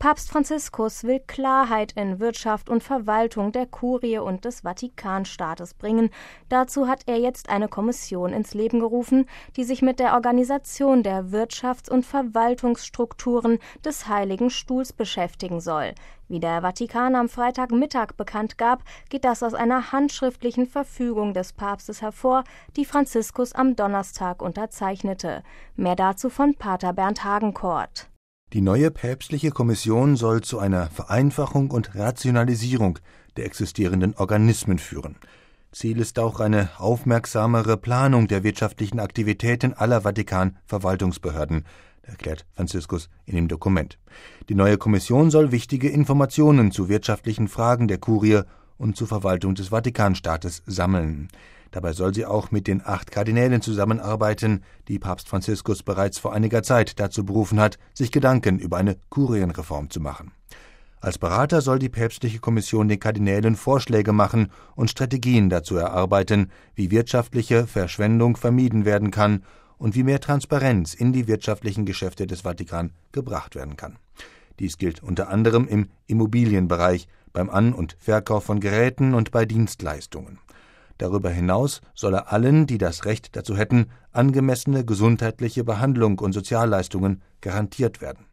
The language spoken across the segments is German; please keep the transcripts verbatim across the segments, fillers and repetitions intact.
Papst Franziskus will Klarheit in Wirtschaft und Verwaltung der Kurie und des Vatikanstaates bringen. Dazu hat er jetzt eine Kommission ins Leben gerufen, die sich mit der Organisation der Wirtschafts- und Verwaltungsstrukturen des Heiligen Stuhls beschäftigen soll. Wie der Vatikan am Freitagmittag bekannt gab, geht das aus einer handschriftlichen Verfügung des Papstes hervor, die Franziskus am Donnerstag unterzeichnete. Mehr dazu von Pater Bernd Hagenkort. Die neue päpstliche Kommission soll zu einer Vereinfachung und Rationalisierung der existierenden Organismen führen. Ziel ist auch eine aufmerksamere Planung der wirtschaftlichen Aktivitäten aller Vatikan-Verwaltungsbehörden, erklärt Franziskus in dem Dokument. Die neue Kommission soll wichtige Informationen zu wirtschaftlichen Fragen der Kurie und zur Verwaltung des Vatikanstaates sammeln. Dabei soll sie auch mit den acht Kardinälen zusammenarbeiten, die Papst Franziskus bereits vor einiger Zeit dazu berufen hat, sich Gedanken über eine Kurienreform zu machen. Als Berater soll die päpstliche Kommission den Kardinälen Vorschläge machen und Strategien dazu erarbeiten, wie wirtschaftliche Verschwendung vermieden werden kann und wie mehr Transparenz in die wirtschaftlichen Geschäfte des Vatikan gebracht werden kann. Dies gilt unter anderem im Immobilienbereich, beim An- und Verkauf von Geräten und bei Dienstleistungen. Darüber hinaus solle allen, die das Recht dazu hätten, angemessene gesundheitliche Behandlung und Sozialleistungen garantiert werden.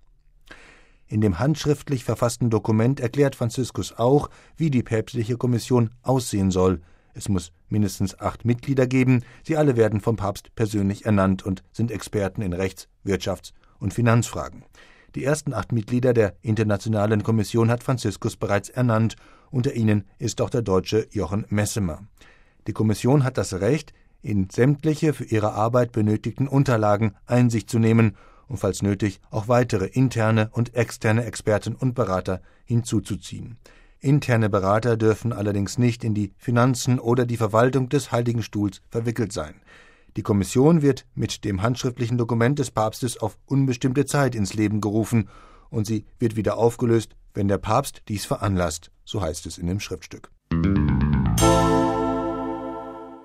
In dem handschriftlich verfassten Dokument erklärt Franziskus auch, wie die päpstliche Kommission aussehen soll. Es muss mindestens acht Mitglieder geben, sie alle werden vom Papst persönlich ernannt und sind Experten in Rechts-, Wirtschafts- und Finanzfragen. Die ersten acht Mitglieder der Internationalen Kommission hat Franziskus bereits ernannt, unter ihnen ist auch der Deutsche Jochen Messemer. Die Kommission hat das Recht, in sämtliche für ihre Arbeit benötigten Unterlagen Einsicht zu nehmen und falls nötig auch weitere interne und externe Experten und Berater hinzuzuziehen. Interne Berater dürfen allerdings nicht in die Finanzen oder die Verwaltung des Heiligen Stuhls verwickelt sein. Die Kommission wird mit dem handschriftlichen Dokument des Papstes auf unbestimmte Zeit ins Leben gerufen und sie wird wieder aufgelöst, wenn der Papst dies veranlasst, so heißt es in dem Schriftstück.